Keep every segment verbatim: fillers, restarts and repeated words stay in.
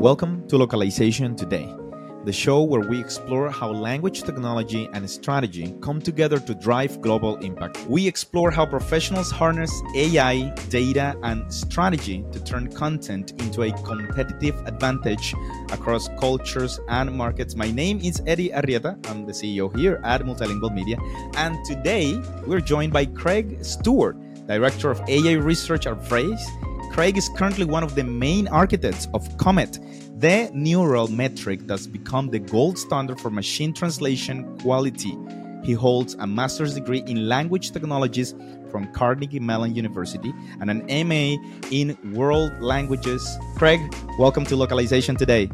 Welcome to Localization Today, the show where we explore how language technology and strategy come together to drive global impact. We explore how professionals harness A I, data, and strategy to turn content into a competitive advantage across cultures and markets. My name is Eddie Arrieta. I'm the C E O here at Multilingual Media. And today we're joined by Craig Stewart, Director of A I Research at Frase. Craig is currently one of the main architects of Comet, the neural metric that's become the gold standard for machine translation quality. He holds a master's degree in language technologies from Carnegie Mellon University and an M A in world languages. Craig, welcome to Localization Today.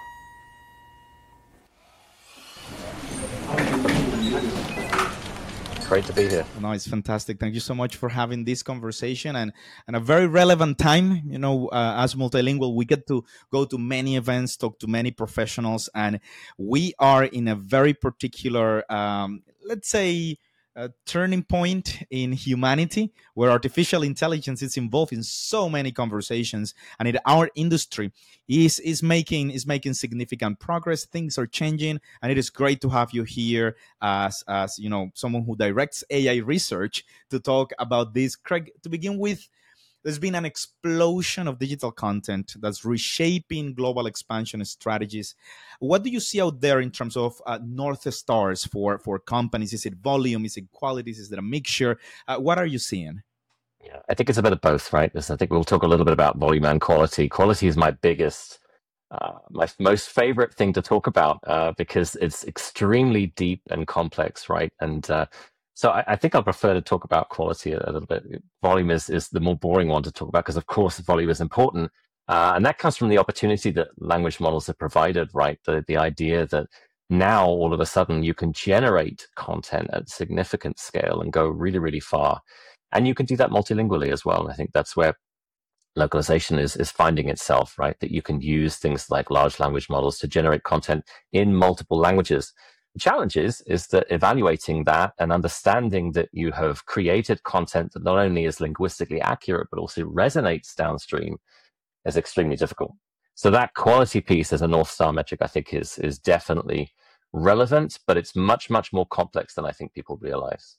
Great to be here. No, it's fantastic. Thank you so much for having this conversation and, and a very relevant time. You know, uh, as multilingual, we get to go to many events, talk to many professionals, and we are in a very particular, um, let's say, a turning point in humanity where artificial intelligence is involved in so many conversations, and in our industry is is making is making significant progress. Things are changing, and it is great to have you here as as you know someone who directs A I research to talk about this. Craig, to begin with, there's been an explosion of digital content that's reshaping global expansion strategies. What do you see out there in terms of uh, North Stars for, for companies? Is it volume? Is it qualities? Is it a mixture? Uh, what are you seeing? Yeah, I think it's a bit of both, right? Because I think we'll talk a little bit about volume and quality. Quality is my biggest, uh, my most favorite thing to talk about uh, because it's extremely deep and complex, right? And uh, So I, I think I prefer to talk about quality a, a little bit. Volume is, is the more boring one to talk about because, of course, volume is important. Uh, and that comes from the opportunity that language models have provided, right? The, the idea that now, all of a sudden, you can generate content at significant scale and go really, really far. And you can do that multilingually as well. And I think that's where localization is, is finding itself, right? That you can use things like large language models to generate content in multiple languages. The challenge is, is that evaluating that and understanding that you have created content that not only is linguistically accurate, but also resonates downstream is extremely difficult. So that quality piece as a North Star metric, I think is, is definitely relevant, but it's much, much more complex than I think people realize.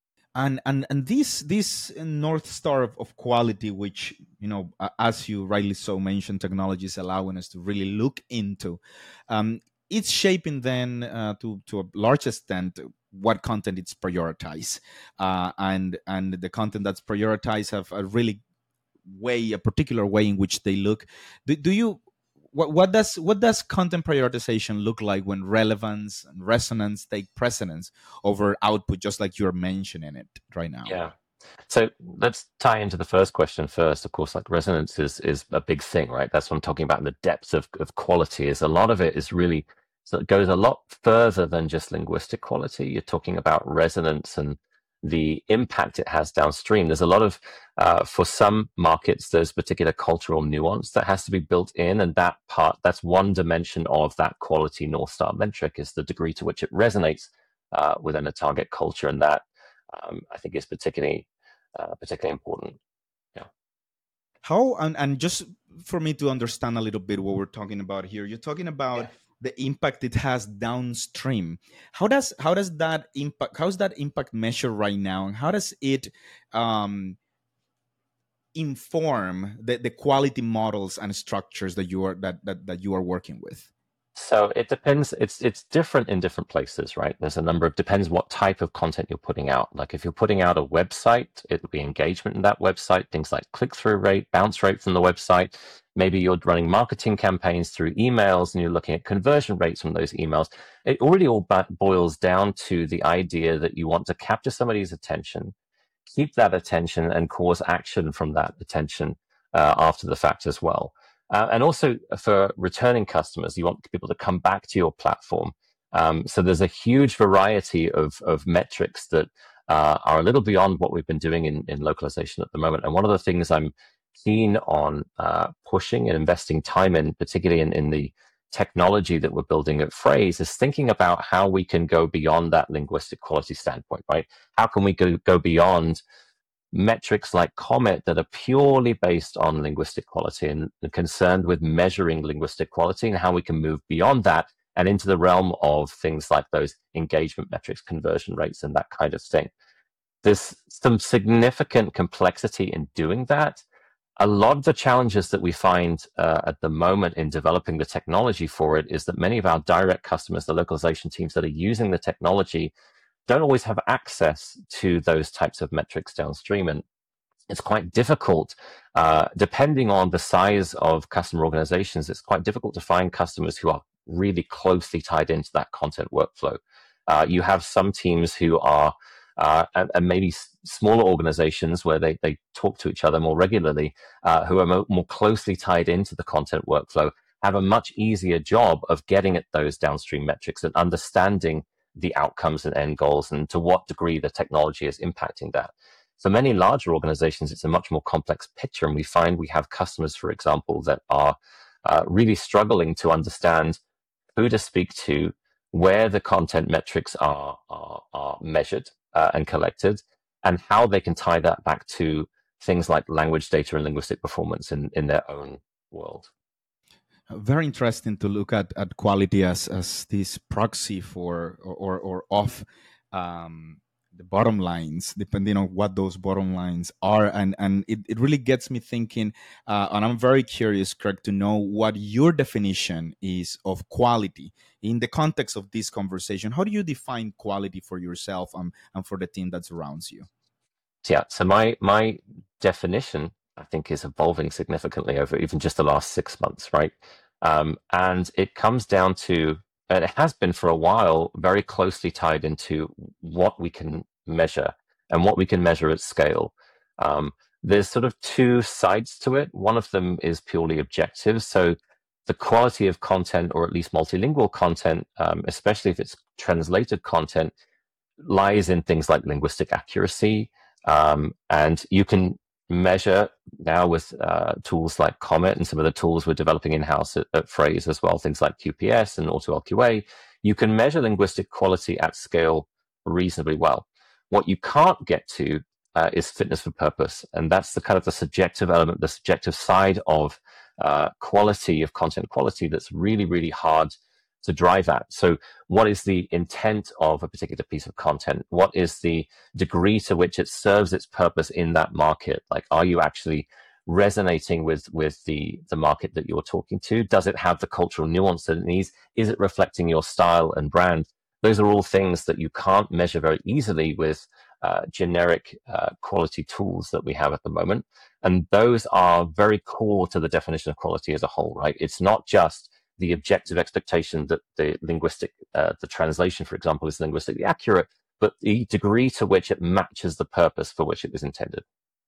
And and and this this North Star of, of quality, which, you know, as you rightly so mentioned, technology is allowing us to really look into, um, it's shaping then uh, to to a large extent what content it's prioritized, uh, and and the content that's prioritized have a really way, a particular way in which they look. Do, do you what what does what does content prioritization look like when relevance and resonance take precedence over output, just like you're mentioning it right now? Yeah. So let's tie into the first question first. Of course, like resonance is is a big thing, right? That's what I'm talking about. And the depth of, of quality is a lot of it is really, so it goes a lot further than just linguistic quality. You're talking about resonance and the impact it has downstream. There's a lot of, uh, for some markets, there's particular cultural nuance that has to be built in. And that part, that's one dimension of that quality North Star metric is the degree to which it resonates uh, within a target culture. And that um, I think is particularly, uh, particularly important. Yeah. How, and, and just for me to understand a little bit what we're talking about here, you're talking about yeah. the impact it has downstream. How does how does that impact? How's that impact measured right now, and how does it um, inform the, the quality models and structures that you are that, that that you are working with? So it depends. It's it's different in different places, right? There's a number of depends what type of content you're putting out. Like if you're putting out a website, it will be engagement in that website, things like click-through rate, bounce rate from the website. Maybe you're running marketing campaigns through emails and you're looking at conversion rates from those emails. It already all boils down to the idea that you want to capture somebody's attention, keep that attention, and cause action from that attention uh, after the fact as well. Uh, and also for returning customers, you want people to come back to your platform. Um, so there's a huge variety of, of metrics that uh, are a little beyond what we've been doing in, in localization at the moment. And one of the things I'm keen on uh, pushing and investing time in, particularly in, in the technology that we're building at Frase, is thinking about how we can go beyond that linguistic quality standpoint, right? How can we go, go beyond metrics like COMET that are purely based on linguistic quality and concerned with measuring linguistic quality and how we can move beyond that and into the realm of things like those engagement metrics, conversion rates, and that kind of thing. There's some significant complexity in doing that. A lot of the challenges that we find uh, at the moment in developing the technology for it is that many of our direct customers, the localization teams that are using the technology, don't always have access to those types of metrics downstream. And it's quite difficult, uh, depending on the size of customer organizations, it's quite difficult to find customers who are really closely tied into that content workflow. Uh, you have some teams who are Uh, and, and maybe s- smaller organizations where they, they talk to each other more regularly, uh, who are mo- more closely tied into the content workflow, have a much easier job of getting at those downstream metrics and understanding the outcomes and end goals and to what degree the technology is impacting that. For many larger organizations, it's a much more complex picture. And we find we have customers, for example, that are uh, really struggling to understand who to speak to, where the content metrics are, are, are measured uh, and collected, and how they can tie that back to things like language data and linguistic performance in, in their own world. Very interesting to look at, at quality as, as this proxy for or, or, or of um, the bottom lines, depending on what those bottom lines are. And, and it, it really gets me thinking, uh, and I'm very curious, Craig, to know what your definition is of quality in the context of this conversation. How do you define quality for yourself and, and for the team that surrounds you? Yeah, so my my definition, I think, is evolving significantly over even just the last six months, right? Um, and it comes down to, and it has been for a while, very closely tied into what we can measure and what we can measure at scale. Um, there's sort of two sides to it. One of them is purely objective. So the quality of content, or at least multilingual content, um, especially if it's translated content, lies in things like linguistic accuracy. Um, and you can measure now with uh, tools like COMET and some of the tools we're developing in-house at, at Phrase as well, things like Q P S and AutoLQA. You can measure linguistic quality at scale reasonably well. What you can't get to uh, is fitness for purpose. And that's the kind of the subjective element, the subjective side of uh, quality, of content quality, that's really, really hard to drive at. So what is the intent of a particular piece of content? What is the degree to which it serves its purpose in that market? Like, are you actually resonating with, with the, the market that you're talking to? Does it have the cultural nuance that it needs? Is it reflecting your style and brand? Those are all things that you can't measure very easily with uh, generic uh, quality tools that we have at the moment. And those are very core to the definition of quality as a whole, right? It's not just the objective expectation that the linguistic, uh, the translation, for example, is linguistically accurate, but the degree to which it matches the purpose for which it was intended.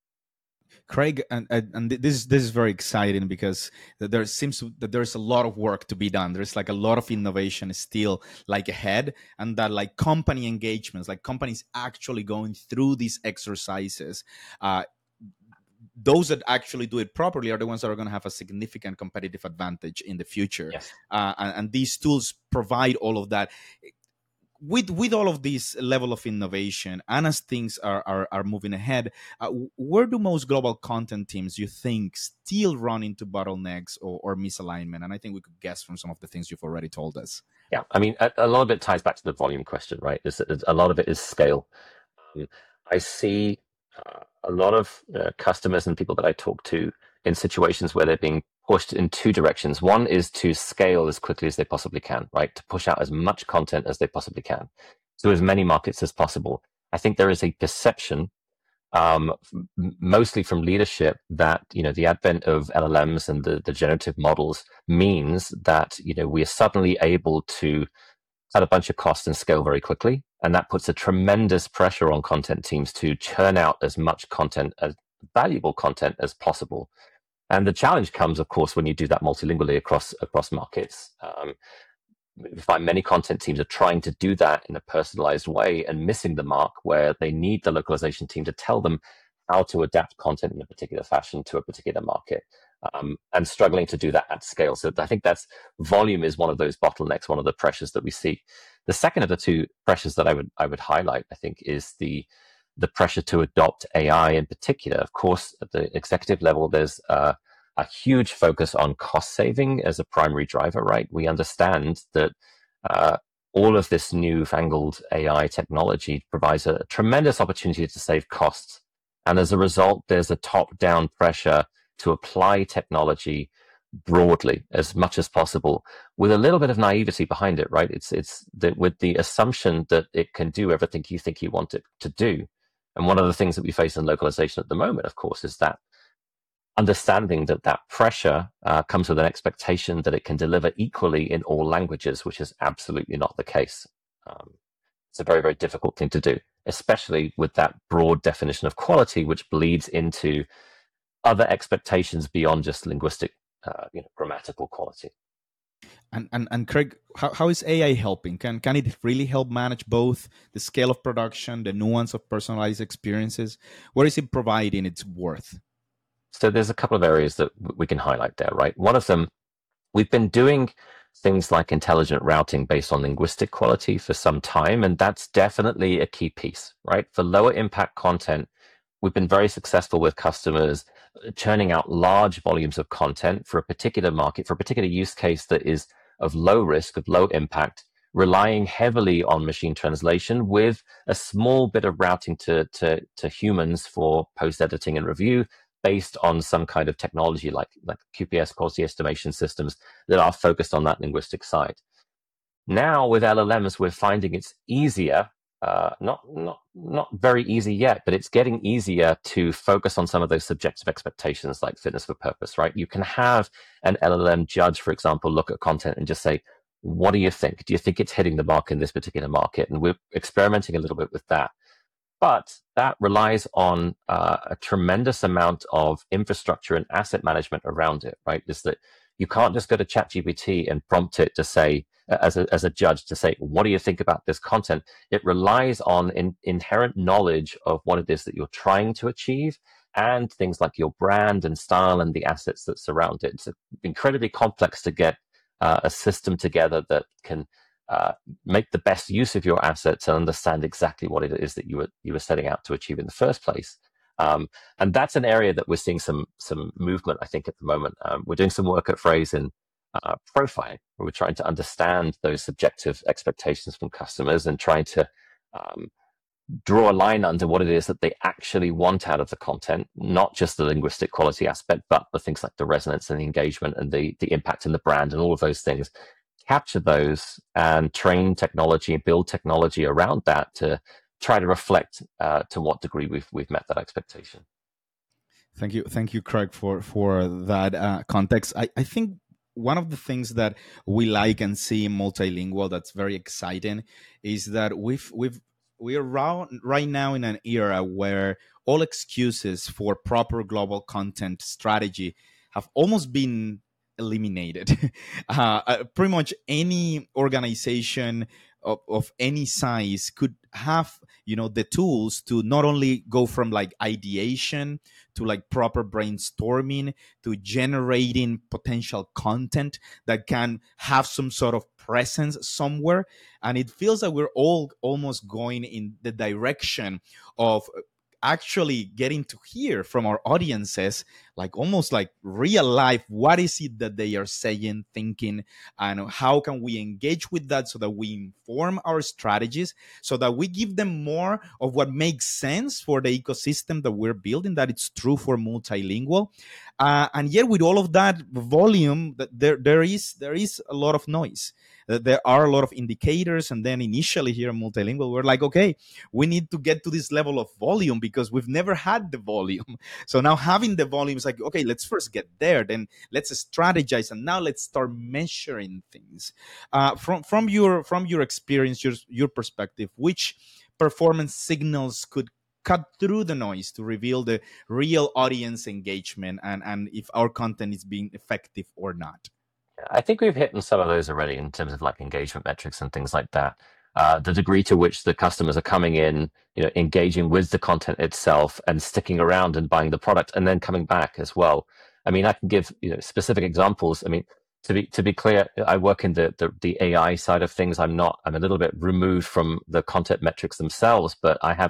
Craig, and, and this this is very exciting because there seems that there's a lot of work to be done. There's like a lot of innovation still like ahead, and that like company engagements, like companies actually going through these exercises. Uh, those that actually do it properly are the ones that are going to have a significant competitive advantage in the future. Yes. Uh, and, and these tools provide all of that. With with all of this level of innovation, and as things are are, are moving ahead, uh, where do most global content teams, you think, still run into bottlenecks or, or misalignment? And I think we could guess from some of the things you've already told us. Yeah, I mean, a, a lot of it ties back to the volume question, right? There's, a lot of it is scale. Um, I see uh, a lot of uh, customers and people that I talk to in situations where they're being pushed in two directions. One is to scale as quickly as they possibly can, right? To push out as much content as they possibly can to as many markets as possible. I think there is a perception, um, mostly from leadership, that, you know, the advent of L L Ms and the, the generative models means that, you know, we are suddenly able to cut a bunch of costs and scale very quickly. And that puts a tremendous pressure on content teams to churn out as much content, as valuable content as possible. And the challenge comes, of course, when you do that multilingually across across markets. Um, we find many content teams are trying to do that in a personalized way and missing the mark, where they need the localization team to tell them how to adapt content in a particular fashion to a particular market, um, and struggling to do that at scale. So I think that's volume is one of those bottlenecks, one of the pressures that we see. The second of the two pressures that I would I would highlight, I think, is the the pressure to adopt A I in particular. Of course, at the executive level, there's uh, a huge focus on cost saving as a primary driver, right? We understand that uh, all of this newfangled A I technology provides a tremendous opportunity to save costs. And as a result, there's a top-down pressure to apply technology broadly as much as possible, with a little bit of naivety behind it, right? It's it's that with the assumption that it can do everything you think you want it to do. And one of the things that we face in localization at the moment, of course, is that understanding that that pressure uh, comes with an expectation that it can deliver equally in all languages, which is absolutely not the case. Um, it's a very, very difficult thing to do, especially with that broad definition of quality, which bleeds into other expectations beyond just linguistic, uh, you know, grammatical quality. And, and and Craig, how, how is A I helping? Can can it really help manage both the scale of production, the nuance of personalized experiences? What is it providing its worth? So there's a couple of areas that we can highlight there, right? One of them, we've been doing things like intelligent routing based on linguistic quality for some time, and that's definitely a key piece, right? For lower impact content, we've been very successful with customers churning out large volumes of content for a particular market, for a particular use case that is of low risk, of low impact, relying heavily on machine translation with a small bit of routing to, to, to humans for post-editing and review, based on some kind of technology like, like Q P S, quality estimation systems, that are focused on that linguistic side. Now with L L Ms, we're finding it's easier, uh, not, not, not very easy yet, but it's getting easier to focus on some of those subjective expectations like fitness for purpose, right? You can have an L L M judge, for example, look at content and just say, what do you think? Do you think it's hitting the mark in this particular market? And we're experimenting a little bit with that. But that relies on uh, a tremendous amount of infrastructure and asset management around it, right? Is that you can't just go to ChatGPT and prompt it to say, as a, as a judge, to say, what do you think about this content? It relies on in, inherent knowledge of what it is that you're trying to achieve, and things like your brand and style and the assets that surround it. It's incredibly complex to get uh, a system together that can Uh, make the best use of your assets and understand exactly what it is that you were you were setting out to achieve in the first place. Um, and that's an area that we're seeing some some movement, I think, at the moment. Um, we're doing some work at Phrase in uh, profiling, where we're trying to understand those subjective expectations from customers and trying to um, draw a line under what it is that they actually want out of the content, not just the linguistic quality aspect, but the things like the resonance and the engagement and the the impact in the brand and all of those things. Capture those and train technology and build technology around that to try to reflect uh, to what degree we've we've met that expectation. Thank you, thank you, Craig, for for that uh, context. I, I think one of the things that we like and see in multilingual that's very exciting is that we've we've we're around right now in an era where all excuses for proper global content strategy have almost been eliminated. uh, uh, pretty much any organization of, of any size could have, you know, the tools to not only go from like ideation to like proper brainstorming to generating potential content that can have some sort of presence somewhere. And it feels like we're all almost going in the direction of actually getting to hear from our audiences, like almost like real life, what is it that they are saying, thinking, and how can we engage with that so that we inform our strategies, so that we give them more of what makes sense for the ecosystem that we're building, that it's true for multilingual. Uh, and yet with all of that volume, that there, there is there is a lot of noise. There are a lot of indicators. And then initially here in multilingual, we're like, okay, we need to get to this level of volume because we've never had the volume. So now having the volume is like, okay, let's first get there, then let's strategize, and now let's start measuring things. Uh, from from your from your experience, your your perspective, which performance signals could cut through the noise to reveal the real audience engagement and, and if our content is being effective or not? I think we've hit on some of those already in terms of like engagement metrics and things like that. Uh, the degree to which the customers are coming in, you know, engaging with the content itself and sticking around and buying the product and then coming back as well. I mean, I can give, you know, specific examples. I mean, to be to be clear, I work in the, the the A I side of things. I'm not. I'm a little bit removed from the content metrics themselves, but I have a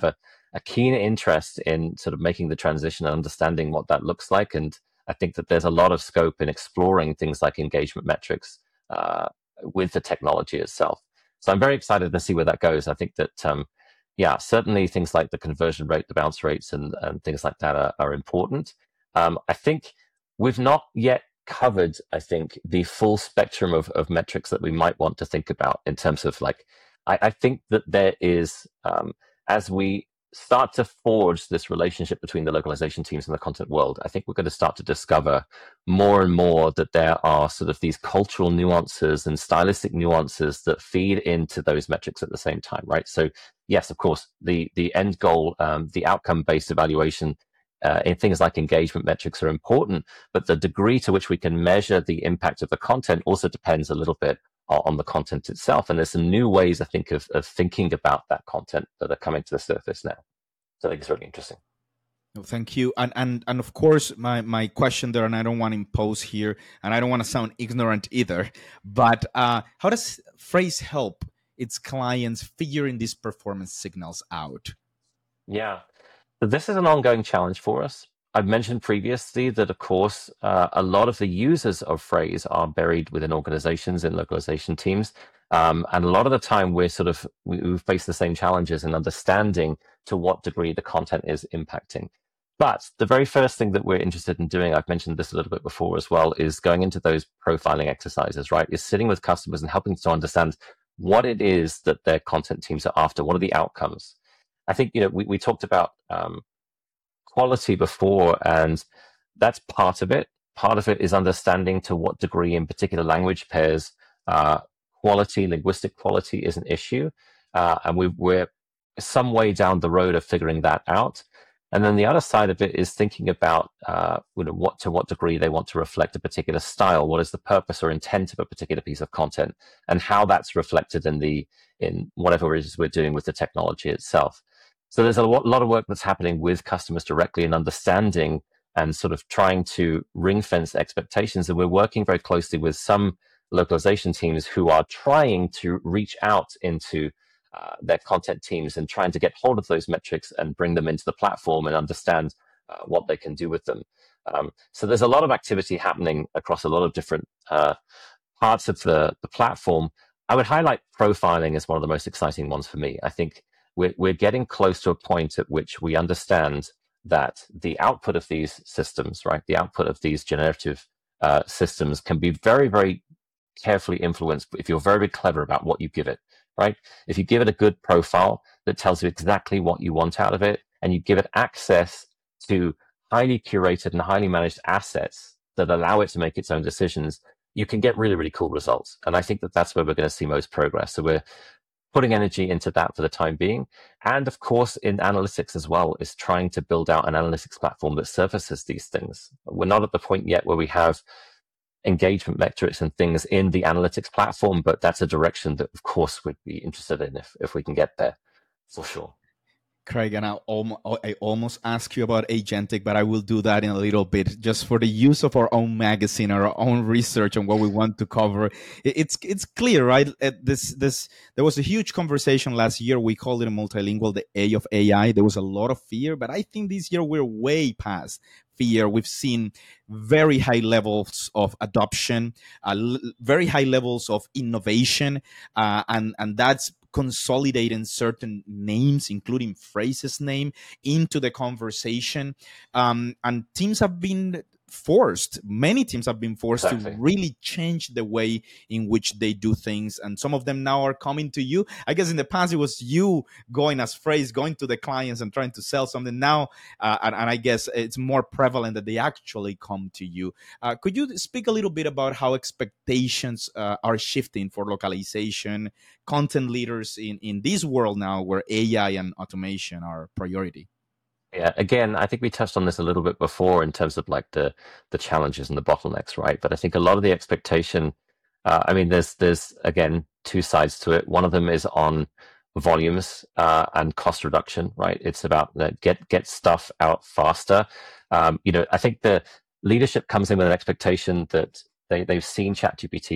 a keen interest in sort of making the transition and understanding what that looks like. And I think that there's a lot of scope in exploring things like engagement metrics uh, with the technology itself. So I'm very excited to see where that goes. I think that, um, yeah, certainly things like the conversion rate, the bounce rates, and, and things like that are, are important. Um, I think we've not yet covered, I think, the full spectrum of, of metrics that we might want to think about in terms of like, I, I think that there is, um, as we start to forge this relationship between the localization teams and the content world, I think we're going to start to discover more and more that there are sort of these cultural nuances and stylistic nuances that feed into those metrics at the same time, right? So yes, of course, the the end goal, um, the outcome-based evaluation uh, in things like engagement metrics are important, but the degree to which we can measure the impact of the content also depends a little bit on the content itself. And there's some new ways, I think, of, of thinking about that content that are coming to the surface now. So I think it's really interesting. No, thank you. And and and of course, my, my question there, and I don't want to impose here, and I don't want to sound ignorant either, but uh, how does Frase help its clients figuring these performance signals out? Yeah. So this is an ongoing challenge for us. I've mentioned previously that, of course, uh, a lot of the users of Frase are buried within organizations and localization teams. Um, and a lot of the time we're sort of, we, we face the same challenges in understanding to what degree the content is impacting. But the very first thing that we're interested in doing, I've mentioned this a little bit before as well, is going into those profiling exercises, right? Is sitting with customers and helping to understand what it is that their content teams are after. What are the outcomes? I think, you know, we, we talked about um, quality before, and that's part of it. Part of it is understanding to what degree in particular language pairs uh, quality, linguistic quality is an issue. Uh, and we, we're some way down the road of figuring that out. And then the other side of it is thinking about uh, you know, what to what degree they want to reflect a particular style. What is the purpose or intent of a particular piece of content, and how that's reflected in the in whatever it is we're doing with the technology itself. So there's a lot of work that's happening with customers directly and understanding and sort of trying to ring fence expectations. And we're working very closely with some localization teams who are trying to reach out into uh, their content teams and trying to get hold of those metrics and bring them into the platform and understand uh, what they can do with them. Um, so there's a lot of activity happening across a lot of different uh, parts of the, the platform. I would highlight profiling as one of the most exciting ones for me. I think we're, we're getting close to a point at which we understand that the output of these systems, right, the output of these generative uh, systems can be very, very carefully influenced if you're very, very clever about what you give it, right? If you give it a good profile that tells you exactly what you want out of it, and you give it access to highly curated and highly managed assets that allow it to make its own decisions, you can get really, really cool results. And I think that that's where we're going to see most progress. So we're putting energy into that for the time being. And of course, in analytics as well, is trying to build out an analytics platform that surfaces these things. We're not at the point yet where we have engagement metrics and things in the analytics platform, but that's a direction that, of course, we'd be interested in if, if we can get there, for sure. Craig, and I almost, I almost ask you about agentic, but I will do that in a little bit, just for the use of our own magazine, our own research on what we want to cover. It's it's clear, right? This this there was a huge conversation last year. We called it a multilingual, the A of A I. There was a lot of fear, but I think this year we're way past fear. We've seen very high levels of adoption, uh, l- very high levels of innovation, uh, and and that's consolidating certain names, including Frase's name, into the conversation. Um, and teams have been forced, many teams have been forced exactly. to really change the way in which they do things. And some of them now are coming to you. I guess in the past, it was you going as Frase, going to the clients and trying to sell something. Now, uh, and, and I guess it's more prevalent that they actually come to you. Uh, could you speak a little bit about how expectations uh, are shifting for localization, content leaders in, in this world now where A I and automation are priority? Yeah, again, I think we touched on this a little bit before in terms of like the the challenges and the bottlenecks, right? But I think a lot of the expectation, uh, I mean, there's there's again two sides to it. One of them is on volumes uh, and cost reduction, right? It's about uh, get get stuff out faster. Um, you know, I think the leadership comes in with an expectation that they they've seen ChatGPT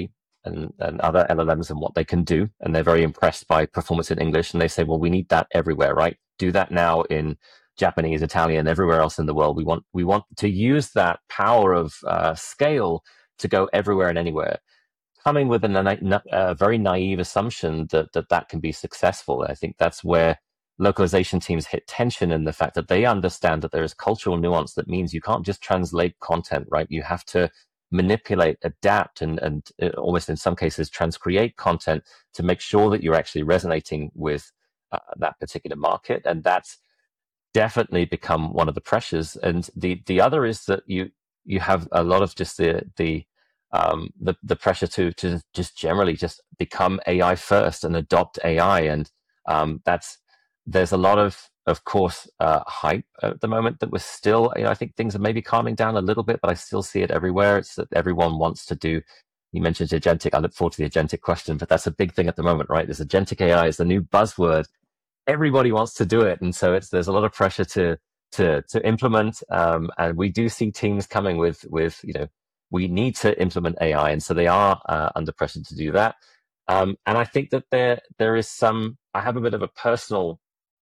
and, and other L L Ms and what they can do. And they're very impressed by performance in English. And they say, well, we need that everywhere, right? Do that now in Japanese, Italian, everywhere else in the world. We want we want to use that power of uh, scale to go everywhere and anywhere. Coming with a, na- a very naive assumption that, that that can be successful. I think that's where localization teams hit tension in the fact that they understand that there is cultural nuance that means you can't just translate content, right? You have to manipulate, adapt, and, and almost in some cases transcreate content to make sure that you're actually resonating with uh, that particular market. And that's definitely become one of the pressures. And the, the other is that you, you have a lot of just the, the, um, the, the pressure to, to just generally just become A I first and adopt A I. And um, that's, there's a lot of, of course, uh, hype at the moment that we're still, you know, I think things are maybe calming down a little bit, but I still see it everywhere. It's that everyone wants to do, you mentioned agentic. I look forward to the agentic question, but that's a big thing at the moment, right? There's agentic A I is the new buzzword. Everybody wants to do it. And so it's, there's a lot of pressure to, to, to implement. Um, and we do see teams coming with, with, you know, we need to implement A I. And so they are uh, under pressure to do that. Um, and I think that there, there is some, I have a bit of a personal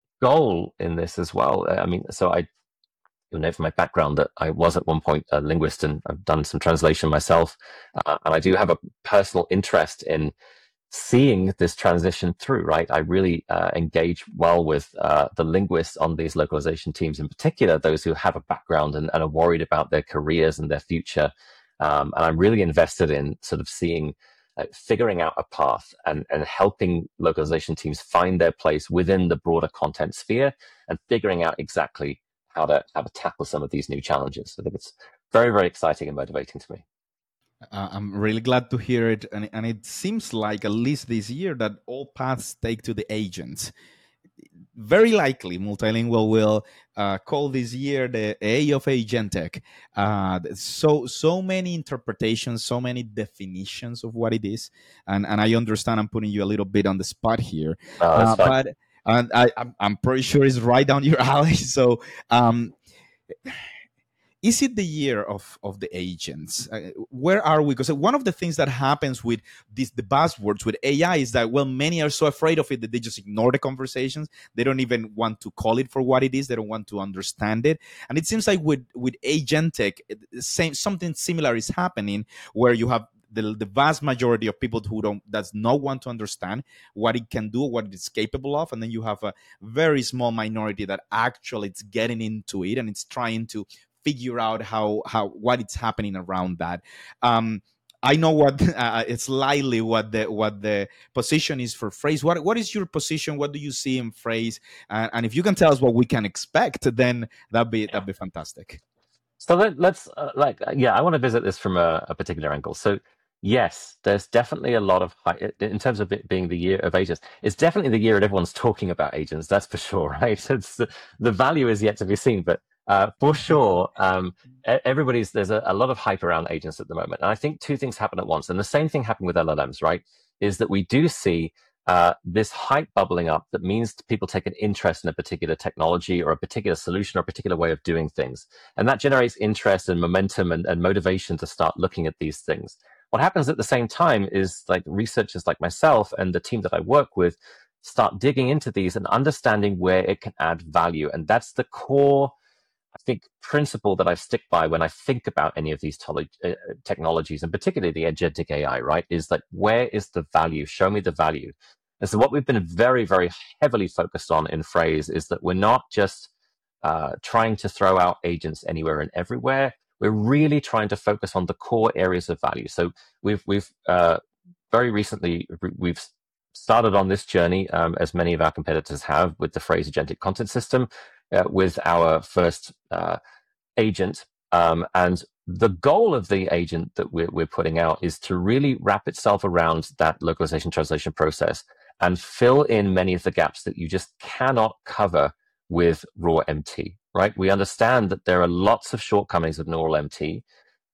goal in this as well. I mean, so I, you'll know from my background that I was at one point a linguist, and I've done some translation myself. Uh, and I do have a personal interest in seeing this transition through, right? I really uh, engage well with uh, the linguists on these localization teams, in particular, those who have a background and, and are worried about their careers and their future. Um, and I'm really invested in sort of seeing Uh, figuring out a path and, and helping localization teams find their place within the broader content sphere and figuring out exactly how to how to tackle some of these new challenges. I think it's very, very exciting and motivating to me. Uh, I'm really glad to hear it. And, and it seems like, at least this year, that all paths take to the agents. Very likely, Multilingual will uh, call this year the A of Agentic. Uh, so so many interpretations, so many definitions of what it is, and and I understand I'm putting you a little bit on the spot here, Oh, that's uh, fine. but and I I'm, I'm pretty sure it's right down your alley. So. Um, Is it the year of, of the agents? Uh, where are we? Because one of the things that happens with these the buzzwords with A I is that, well, many are so afraid of it that they just ignore the conversations. They don't even want to call it for what it is. They don't want to understand it. And it seems like with with agentic, same something similar is happening, where you have the, the vast majority of people who don't does not want to understand what it can do, what it's capable of, and then you have a very small minority that actually it's getting into it and it's trying to figure out how how what it's happening around that. Um, I know what uh, it's slightly what the what the position is for Phrase. What what is your position? What do you see in Phrase? Uh, and if you can tell us what we can expect, then that'd be that'd be fantastic. So let, let's uh, like yeah, I want to visit this from a, a particular angle. So yes, there's definitely a lot of high, in terms of it being the year of agents. It's definitely the year that everyone's talking about agents. That's for sure, right? It's the, the value is yet to be seen, but. Uh, for sure, um, everybody's there's a, a lot of hype around agents at the moment, and I think two things happen at once. And the same thing happened with L L Ms, right? Is that we do see uh, this hype bubbling up that means people take an interest in a particular technology or a particular solution or a particular way of doing things, and that generates interest and momentum and, and motivation to start looking at these things. What happens at the same time is like researchers like myself and the team that I work with start digging into these and understanding where it can add value, and that's the core. I think principle that I stick by when I think about any of these to- uh, technologies, and particularly the agentic A I, right, is like, where is the value? Show me the value. And so what we've been very, very heavily focused on in Phrase is that we're not just uh, trying to throw out agents anywhere and everywhere. We're really trying to focus on the core areas of value. So we've we've uh, very recently we've started on this journey, um, as many of our competitors have, with the Phrase agentic content system. Uh, with our first uh, agent. Um, and the goal of the agent that we're, we're putting out is to really wrap itself around that localization translation process and fill in many of the gaps that you just cannot cover with raw M T, right? We understand that there are lots of shortcomings of normal M T.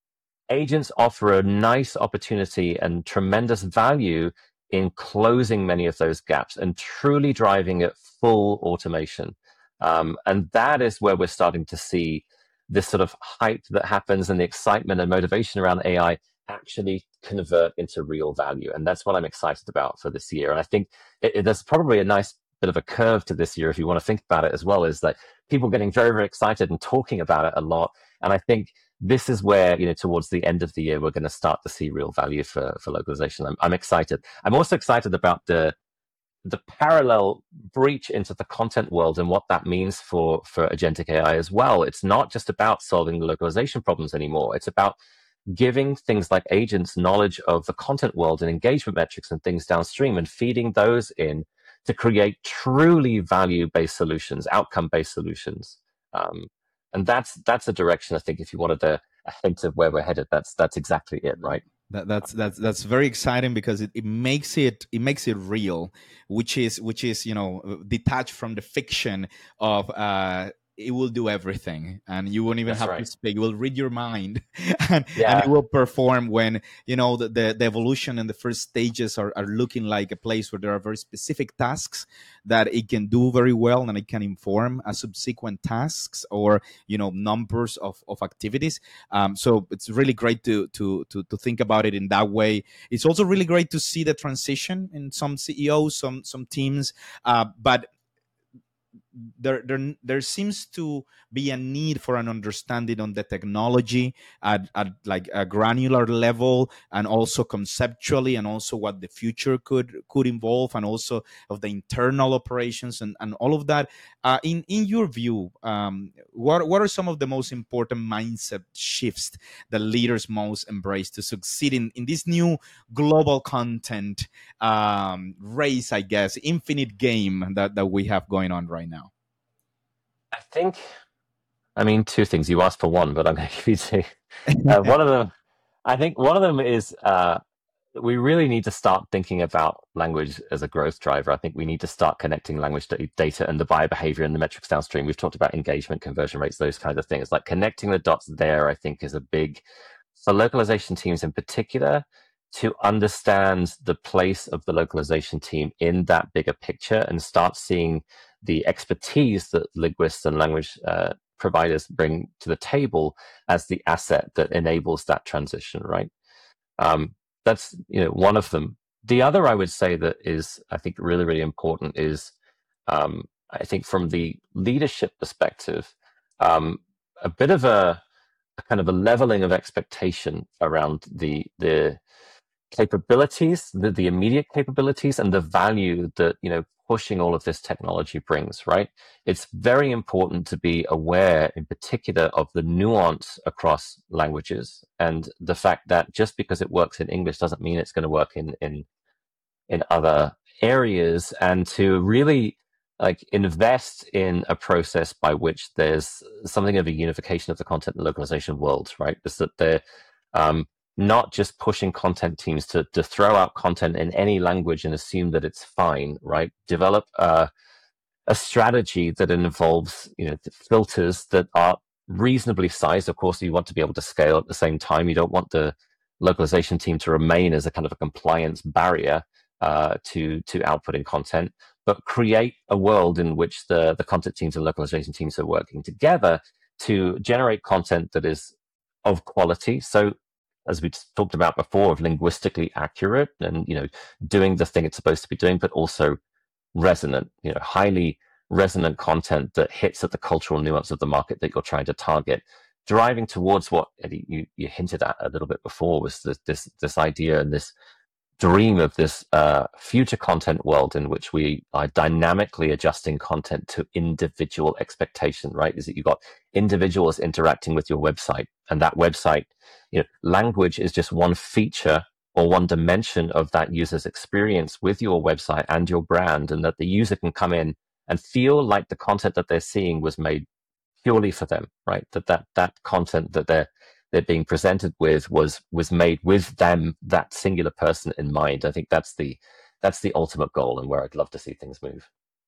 Agents offer a nice opportunity and tremendous value in closing many of those gaps and truly driving at full automation. Um, and that is where we're starting to see this sort of hype that happens and the excitement and motivation around A I actually convert into real value. And that's what I'm excited about for this year. And I think it, it, there's probably a nice bit of a curve to this year, if you want to think about it as well, is that people getting very, very excited and talking about it a lot. And I think this is where, you know, towards the end of the year, we're going to start to see real value for, for localization. I'm, I'm excited. I'm also excited about the the parallel breach into the content world and what that means for, for agentic A I as well. It's not just about solving the localization problems anymore. It's about giving things like agents knowledge of the content world and engagement metrics and things downstream and feeding those in to create truly value-based solutions, outcome-based solutions. Um, and that's that's a direction, I think, if you wanted a, a hint of where we're headed, that's that's exactly it, right? That, that's that's that's very exciting because it, it makes it it makes it real, which is which is you know detached from the fiction of uh, it will do everything and you won't even That's have right. to speak. It will read your mind and, Yeah. and it will perform when, you know, the, the, the evolution and the first stages are, are looking like a place where there are very specific tasks that it can do very well and it can inform a subsequent tasks or, you know, numbers of, of activities. Um, so it's really great to, to, to, to think about it in that way. It's also really great to see the transition in some C E Os, some, some teams, uh, but There, there, there seems to be a need for an understanding on the technology at, at like a granular level, and also conceptually, and also what the future could could involve, and also of the internal operations and, and all of that. Uh, in in your view, um, what what are some of the most important mindset shifts that leaders most embrace to succeed in, in this new global content um, race, I guess, infinite game that, that we have going on right now? I think, I mean, two things. You asked for one, but I'm going to give you two. Uh, one of them, I think one of them is uh, we really need to start thinking about language as a growth driver. I think we need to start connecting language data and the buyer behavior and the metrics downstream. We've talked about engagement, conversion rates, those kinds of things. Like connecting the dots there, I think, is a big, for localization teams in particular, to understand the place of the localization team in that bigger picture and start seeing the expertise that linguists and language uh, providers bring to the table as the asset that enables that transition, right? Um, that's, you know, one of them. The other I would say that is, I think, really, really important is, um, I think from the leadership perspective, um, a bit of a, a kind of a leveling of expectation around the the capabilities, the, the immediate capabilities, and the value that, you know, pushing all of this technology brings, right? It's very important to be aware in particular of the nuance across languages and the fact that just because it works in English doesn't mean it's going to work in, in, in other areas, and to really like invest in a process by which there's something of a unification of the content and localization worlds, right? Is that they're, um, not just pushing content teams to, to throw out content in any language and assume that it's fine, right? Develop a, a strategy that involves, you know, filters that are reasonably sized. Of course, you want to be able to scale at the same time. You don't want the localization team to remain as a kind of a compliance barrier uh, to, to outputting content, but create a world in which the, the content teams and localization teams are working together to generate content that is of quality. So, as we talked about before, of linguistically accurate and, you know, doing the thing it's supposed to be doing, but also resonant, you know, highly resonant content that hits at the cultural nuance of the market that you're trying to target, driving towards what Eddie, you, you hinted at a little bit before, was this this, this idea and this dream of this uh, future content world in which we are dynamically adjusting content to individual expectation, right? Is that you've got individuals interacting with your website, and that website, you know, language is just one feature or one dimension of that user's experience with your website and your brand, and that the user can come in and feel like the content that they're seeing was made purely for them, right? That that that content that they're they're being presented with was was made with them, that singular person in mind. I think that's the that's the ultimate goal and where I'd love to see things move.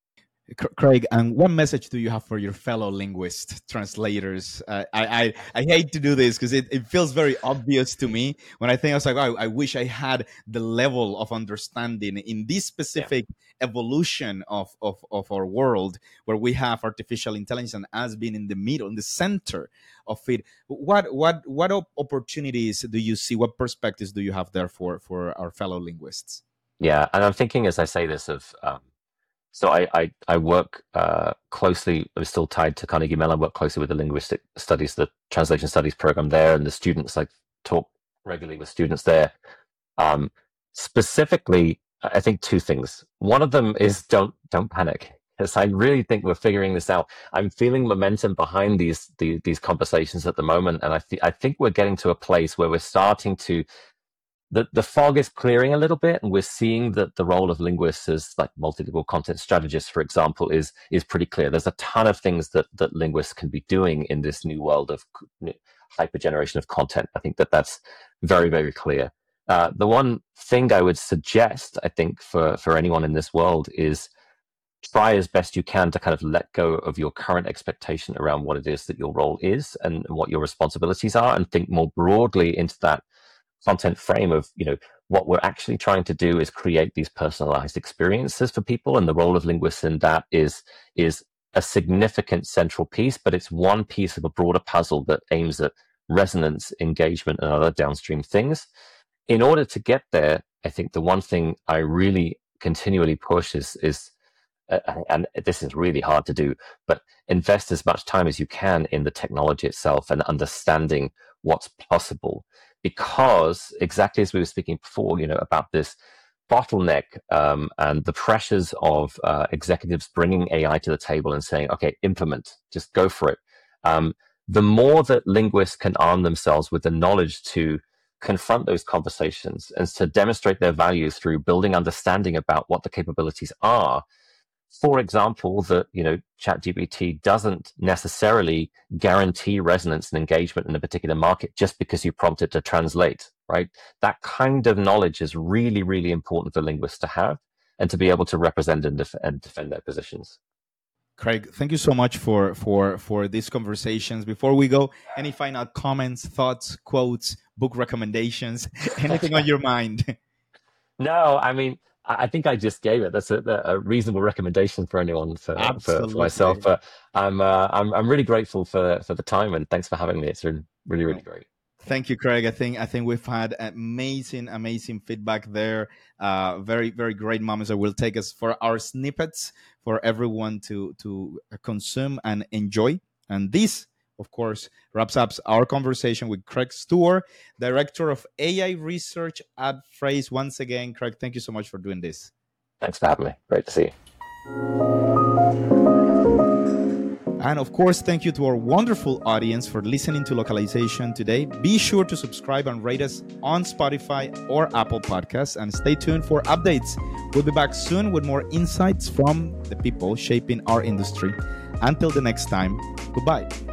Craig, and what message do you have for your fellow linguist translators? Uh, I, I I hate to do this because it, it feels very obvious to me. When I think, I was like, oh, I wish I had the level of understanding in this specific yeah. evolution of, of, of our world, where we have artificial intelligence as being in the middle, in the center of it. What what what opportunities do you see? What perspectives do you have there for, for our fellow linguists? Yeah, and I'm thinking as I say this of... Um, So I I, I work uh, closely. I'm still tied to Carnegie Mellon. I work closely with the linguistic studies, the translation studies program there, and the students. I talk regularly with students there. Um, specifically, I think two things. One of them is don't don't panic, because I really think we're figuring this out. I'm feeling momentum behind these these, these conversations at the moment, and I th- I think we're getting to a place where we're starting to. The, the fog is clearing a little bit, and we're seeing that the role of linguists as like multilingual content strategists, for example, is is pretty clear. There's a ton of things that, that linguists can be doing in this new world of hypergeneration of content. I think that that's very, very clear. Uh, the one thing I would suggest, I think, for, for anyone in this world is try as best you can to kind of let go of your current expectation around what it is that your role is and what your responsibilities are, and think more broadly into that content frame of, you know, what we're actually trying to do is create these personalized experiences for people, and the role of linguists in that is is a significant central piece, but it's one piece of a broader puzzle that aims at resonance, engagement, and other downstream things. In order to get there, I think the one thing I really continually push is is uh, and this is really hard to do, but invest as much time as you can in the technology itself and understanding what's possible. Because exactly as we were speaking before, you know, about this bottleneck um, and the pressures of uh, executives bringing A I to the table and saying, okay, implement, just go for it. Um, the more that linguists can arm themselves with the knowledge to confront those conversations and to demonstrate their value through building understanding about what the capabilities are. For example, that, you know, ChatGPT doesn't necessarily guarantee resonance and engagement in a particular market just because you prompt it to translate, right? That kind of knowledge is really, really important for linguists to have and to be able to represent and, def- and defend their positions. Craig, thank you so much for for for these conversations. Before we go, any final comments, thoughts, quotes, book recommendations, anything on your mind? No, I mean, I think I just gave it. That's a, a reasonable recommendation for anyone, for, for, for myself. But I'm uh, I'm I'm really grateful for for the time, and thanks for having me. It's really really, really great. Thank you, Craig. I think I think we've had amazing, amazing feedback there. Uh, very, very great moments that will take us for our snippets for everyone to to consume and enjoy. And this, of course, wraps up our conversation with Craig Stewart, Director of A I Research at Frase. Once again, Craig, thank you so much for doing this. Thanks for having me. Great to see you. And of course, thank you to our wonderful audience for listening to Localization today. Be sure to subscribe and rate us on Spotify or Apple Podcasts, and stay tuned for updates. We'll be back soon with more insights from the people shaping our industry. Until the next time, goodbye.